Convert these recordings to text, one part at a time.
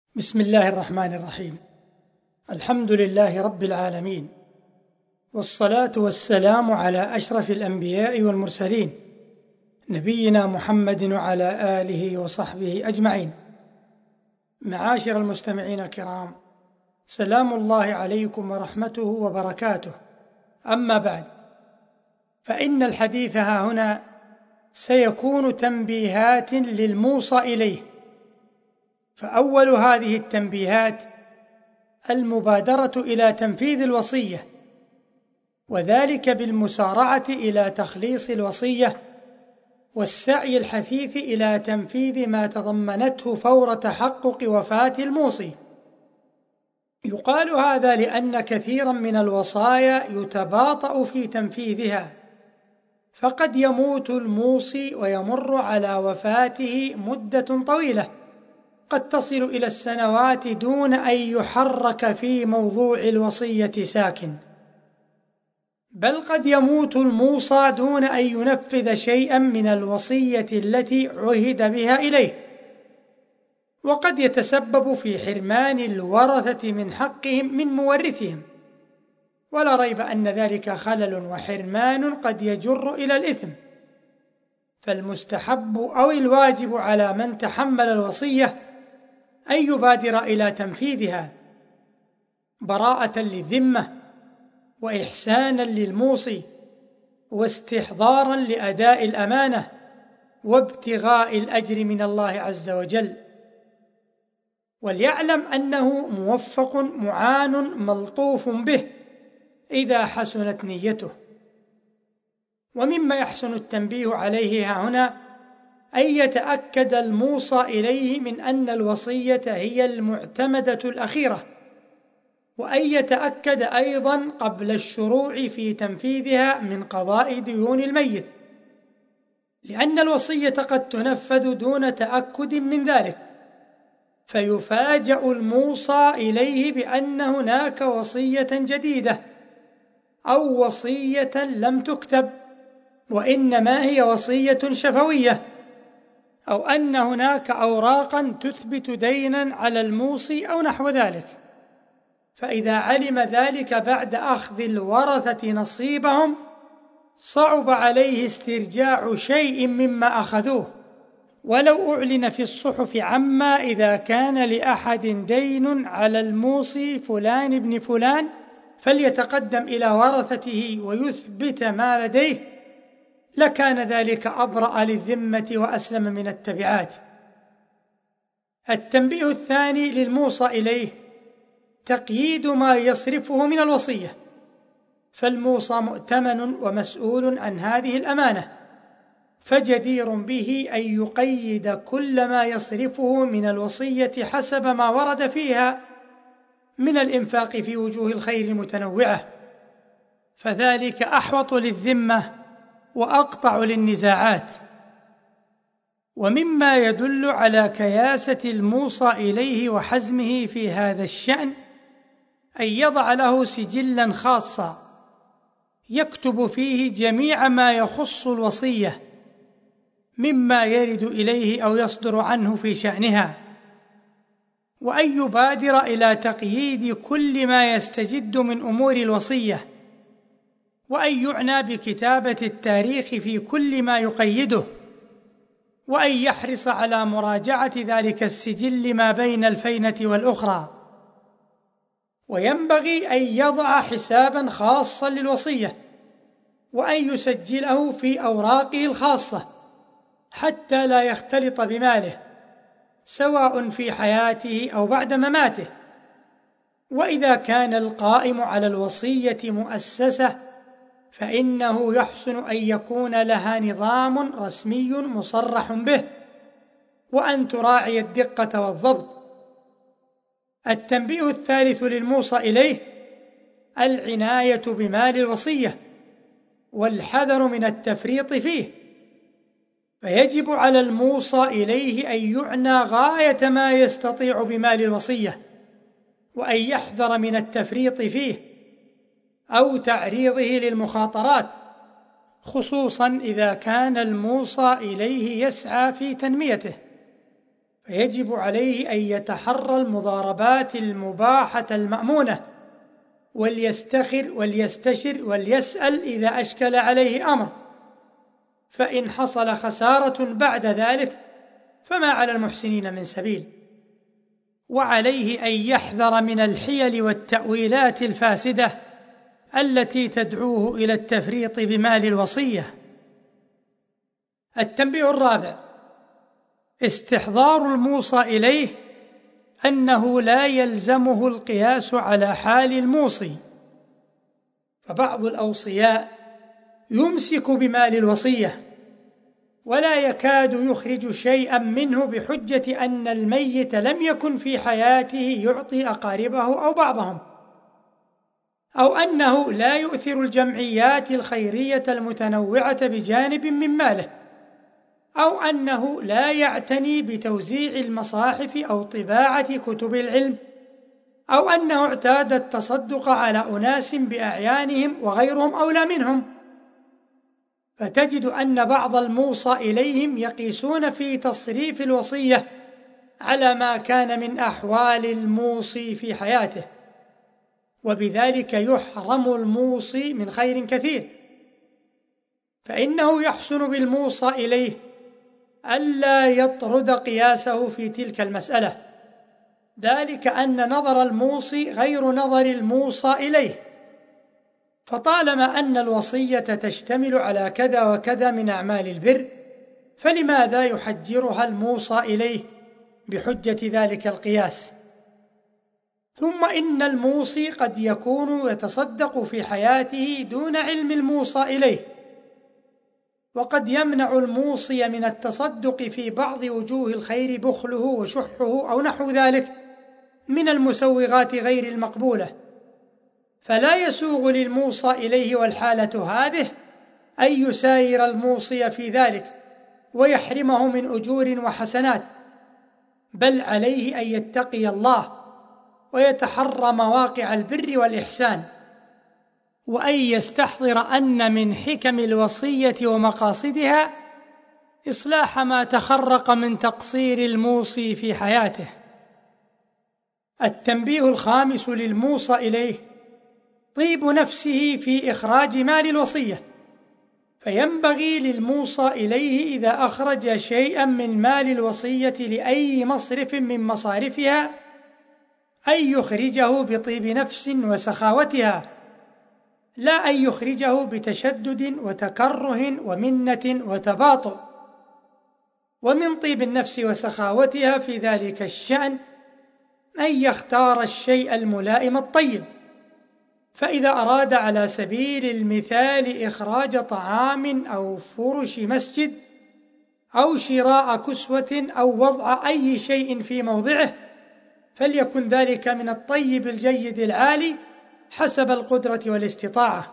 بسم الله الرحمن الرحيم. الحمد لله رب العالمين، والصلاة والسلام على أشرف الأنبياء والمرسلين، نبينا محمد وعلى آله وصحبه أجمعين. معاشر المستمعين الكرام، سلام الله عليكم ورحمته وبركاته. أما بعد، فإن الحديث هنا سيكون تنبيهات للموصى إليه. فأول هذه التنبيهات المبادرة إلى تنفيذ الوصية، وذلك بالمسارعة إلى تخليص الوصية والسعي الحثيث إلى تنفيذ ما تضمنته فور تحقق وفاة الموصي. يقال هذا لأن كثيرا من الوصايا يتباطأ في تنفيذها، فقد يموت الموصي ويمر على وفاته مدة طويلة قد تصل إلى السنوات دون أن يحرك في موضوع الوصية ساكن، بل قد يموت الموصى دون أن ينفذ شيئا من الوصية التي عهد بها إليه، وقد يتسبب في حرمان الورثة من حقهم من مورثهم، ولا ريب أن ذلك خلل وحرمان قد يجر إلى الإثم. فالمستحب أو الواجب على من تحمل الوصية أن يبادر إلى تنفيذها براءة للذمة، وإحسانا للموصي، واستحضارا لأداء الأمانة، وابتغاء الأجر من الله عز وجل. وليعلم أنه موفق معان ملطوف به إذا حسنت نيته. ومما يحسن التنبيه عليه هنا أن يتأكد الموصى إليه من أن الوصية هي المعتمدة الأخيرة، وأن يتأكد أيضا قبل الشروع في تنفيذها من قضاء ديون الميت، لأن الوصية قد تنفذ دون تأكد من ذلك، فيفاجأ الموصى إليه بأن هناك وصية جديدة أو وصية لم تكتب، وإنما هي وصية شفوية، أو أن هناك أوراقا تثبت دينا على الموصي أو نحو ذلك. فإذا علم ذلك بعد أخذ الورثة نصيبهم صعب عليه استرجاع شيء مما أخذوه، ولو أعلن في الصحف عما إذا كان لأحد دين على الموصي فلان ابن فلان فليتقدم إلى ورثته ويثبت ما لديه، لكان ذلك أبرأ للذمة وأسلم من التبعات. التنبيه الثاني للموصى إليه تقييد ما يصرفه من الوصية، فالموصى مؤتمن ومسؤول عن هذه الأمانة، فجدير به أن يقيد كل ما يصرفه من الوصية حسب ما ورد فيها من الإنفاق في وجوه الخير المتنوعة، فذلك أحوط للذمة وأقطع للنزاعات. ومما يدل على كياسة الموصى إليه وحزمه في هذا الشأن أن يضع له سجلا خاصا يكتب فيه جميع ما يخص الوصية مما يرد إليه أو يصدر عنه في شأنها، وأن يبادر إلى تقييد كل ما يستجد من أمور الوصية، وأن يعنى بكتابة التاريخ في كل ما يقيده، وأن يحرص على مراجعة ذلك السجل ما بين الفينة والأخرى. وينبغي أن يضع حسابا خاصا للوصية، وأن يسجله في أوراقه الخاصة حتى لا يختلط بماله سواء في حياته أو بعد مماته. وإذا كان القائم على الوصية مؤسسة فإنه يحسن أن يكون لها نظام رسمي مصرح به، وأن تراعي الدقة والضبط. التنبيه الثالث للموصى إليه العناية بمال الوصية والحذر من التفريط فيه، فيجب على الموصى إليه أن يعنى غاية ما يستطيع بمال الوصية، وأن يحذر من التفريط فيه أو تعريضه للمخاطرات، خصوصا إذا كان الموصى إليه يسعى في تنميته، فيجب عليه أن يتحرى المضاربات المباحة المأمونة، وليستخر وليستشر وليسأل إذا أشكل عليه أمر، فإن حصل خسارة بعد ذلك فما على المحسنين من سبيل. وعليه أن يحذر من الحيل والتأويلات الفاسدة التي تدعوه إلى التفريط بمال الوصية. التنبيه الرابع: استحضار الموصى إليه أنه لا يلزمه القياس على حال الموصي، فبعض الأوصياء يمسك بمال الوصية ولا يكاد يخرج شيئا منه بحجة أن الميت لم يكن في حياته يعطي أقاربه أو بعضهم، أو أنه لا يؤثر الجمعيات الخيرية المتنوعة بجانب من ماله، أو أنه لا يعتني بتوزيع المصاحف أو طباعة كتب العلم، أو أنه اعتاد التصدق على أناس بأعيانهم وغيرهم أولى منهم. فتجد أن بعض الموصى إليهم يقيسون في تصريف الوصية على ما كان من أحوال الموصي في حياته، وبذلك يحرم الموصي من خير كثير. فإنه يحسن بالموصى إليه ألا يطرد قياسه في تلك المسألة، ذلك أن نظر الموصي غير نظر الموصى إليه، فطالما أن الوصية تشتمل على كذا وكذا من أعمال البر، فلماذا يحجرها الموصى إليه بحجة ذلك القياس؟ ثم إن الموصي قد يكون يتصدق في حياته دون علم الموصى إليه، وقد يمنع الموصي من التصدق في بعض وجوه الخير بخله وشحه أو نحو ذلك من المسوغات غير المقبولة، فلا يسوغ للموصى إليه والحالة هذه أن يساير الموصي في ذلك ويحرمه من أجور وحسنات، بل عليه أن يتقي الله ويتحرى مواقع البر والإحسان، وأن يستحضر أن من حكم الوصية ومقاصدها إصلاح ما تخرق من تقصير الموصي في حياته. التنبيه الخامس للموصى إليه: طيب نفسه في إخراج مال الوصية، فينبغي للموصى إليه إذا أخرج شيئا من مال الوصية لأي مصرف من مصارفها أن يخرجه بطيب نفس وسخاوتها، لا أن يخرجه بتشدد وتكره ومنة وتباطؤ. ومن طيب النفس وسخاوتها في ذلك الشأن أن يختار الشيء الملائم الطيب، فإذا أراد على سبيل المثال إخراج طعام أو فرش مسجد أو شراء كسوة أو وضع أي شيء في موضعه، فليكن ذلك من الطيب الجيد العالي حسب القدرة والاستطاعة.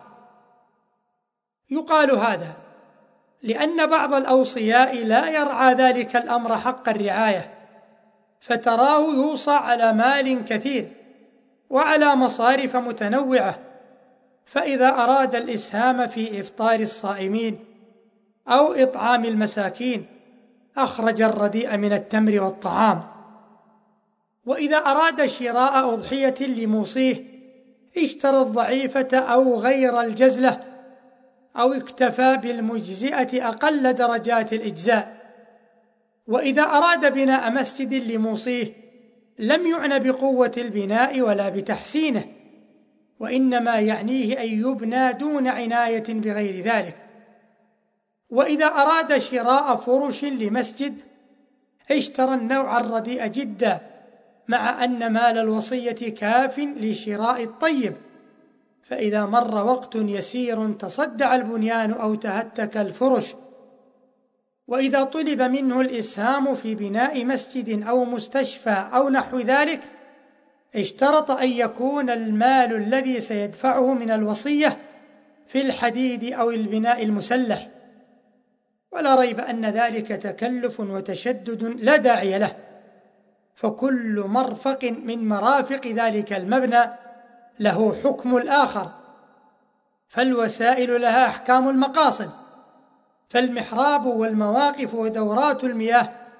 يقال هذا لأن بعض الأوصياء لا يرعى ذلك الأمر حق الرعاية، فتراه يوصى على مال كثير وعلى مصارف متنوعة، فإذا أراد الإسهام في إفطار الصائمين أو إطعام المساكين أخرج الرديء من التمر والطعام، وإذا أراد شراء أضحية لموصيه اشترى الضعيفة أو غير الجزلة، أو اكتفى بالمجزئة أقل درجات الإجزاء. وإذا أراد بناء مسجد لموصيه لم يعنى بقوة البناء ولا بتحسينه، وإنما يعنيه أن يبنى دون عناية بغير ذلك. وإذا أراد شراء فرش لمسجد اشترى النوع الرديء جدا، مع أن مال الوصية كاف لشراء الطيب، فإذا مر وقت يسير تصدع البنيان أو تهتك الفرش. وإذا طلب منه الإسهام في بناء مسجد أو مستشفى أو نحو ذلك اشترط أن يكون المال الذي سيدفعه من الوصية في الحديد أو البناء المسلح، ولا ريب أن ذلك تكلف وتشدد لا داعي له، فكل مرفق من مرافق ذلك المبنى له حكم الآخر، فالوسائل لها أحكام المقاصد، فالمحراب والمواقف ودورات المياه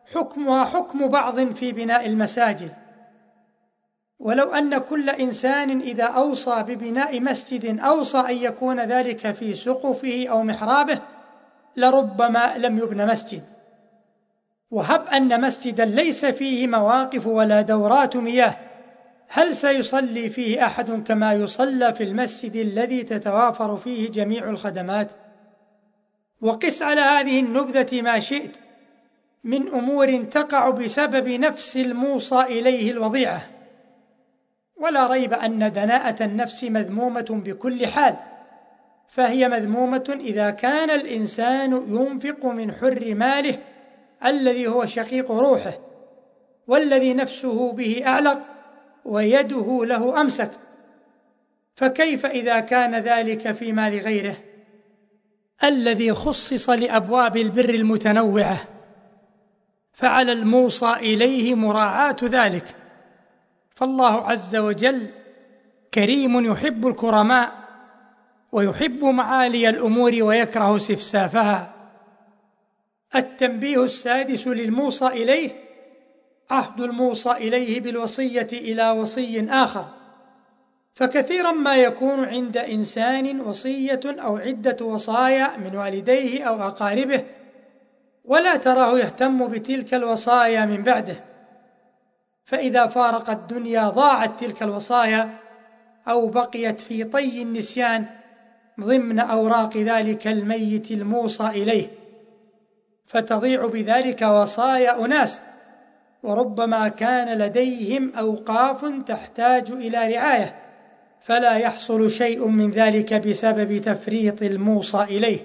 حكمها حكم بعض في بناء المساجد. ولو أن كل إنسان إذا أوصى ببناء مسجد أوصى أن يكون ذلك في سقفه أو محرابه لربما لم يبن مسجد. وهب أن مسجدا ليس فيه مواقف ولا دورات مياه، هل سيصلي فيه أحد كما يصلى في المسجد الذي تتوافر فيه جميع الخدمات؟ وقس على هذه النبذة ما شئت من أمور تقع بسبب نفس الموصى إليه الوضيعة. ولا ريب أن دناءة النفس مذمومة بكل حال، فهي مذمومة إذا كان الإنسان ينفق من حر ماله الذي هو شقيق روحه، والذي نفسه به أعلق ويده له أمسك، فكيف إذا كان ذلك في مال غيره الذي خصص لأبواب البر المتنوعة؟ فعلى الموصى إليه مراعاة ذلك، فالله عز وجل كريم يحب الكرماء ويحب معالي الأمور ويكره سفسافها. التنبيه السادس للموصى إليه: عهد الموصى إليه بالوصية إلى وصي آخر. فكثيرا ما يكون عند إنسان وصية أو عدة وصايا من والديه أو أقاربه، ولا تراه يهتم بتلك الوصايا من بعده، فإذا فارق الدنيا ضاعت تلك الوصايا أو بقيت في طي النسيان ضمن أوراق ذلك الميت الموصى إليه، فتضيع بذلك وصايا أناس، وربما كان لديهم أوقاف تحتاج إلى رعاية، فلا يحصل شيء من ذلك بسبب تفريط الموصى إليه.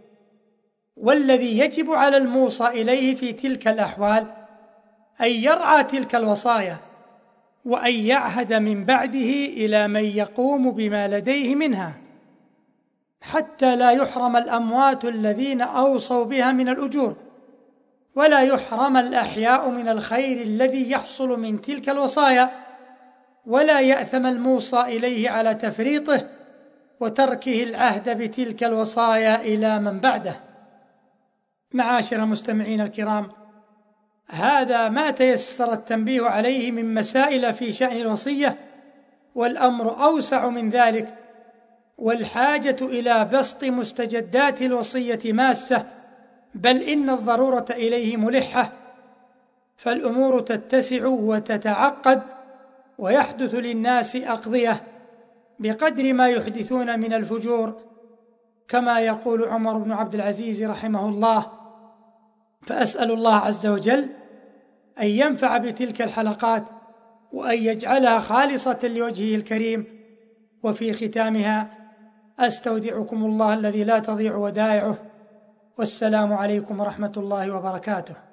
والذي يجب على الموصى إليه في تلك الأحوال أن يرعى تلك الوصايا، وأن يعهد من بعده إلى من يقوم بما لديه منها، حتى لا يحرم الأموات الذين أوصوا بها من الأجور، ولا يحرم الأحياء من الخير الذي يحصل من تلك الوصايا، ولا يأثم الموصى إليه على تفريطه وتركه العهد بتلك الوصايا إلى من بعده. معاشر المستمعين الكرام، هذا ما تيسر التنبيه عليه من مسائل في شأن الوصية، والأمر أوسع من ذلك، والحاجة إلى بسط مستجدات الوصية ماسة، بل إن الضرورة إليه ملحة، فالأمور تتسع وتتعقد، ويحدث للناس أقضية بقدر ما يحدثون من الفجور، كما يقول عمر بن عبد العزيز رحمه الله. فأسأل الله عز وجل أن ينفع بتلك الحلقات، وأن يجعلها خالصة لوجهه الكريم. وفي ختامها أستودعكم الله الذي لا تضيع ودائعه، والسلام عليكم ورحمة الله وبركاته.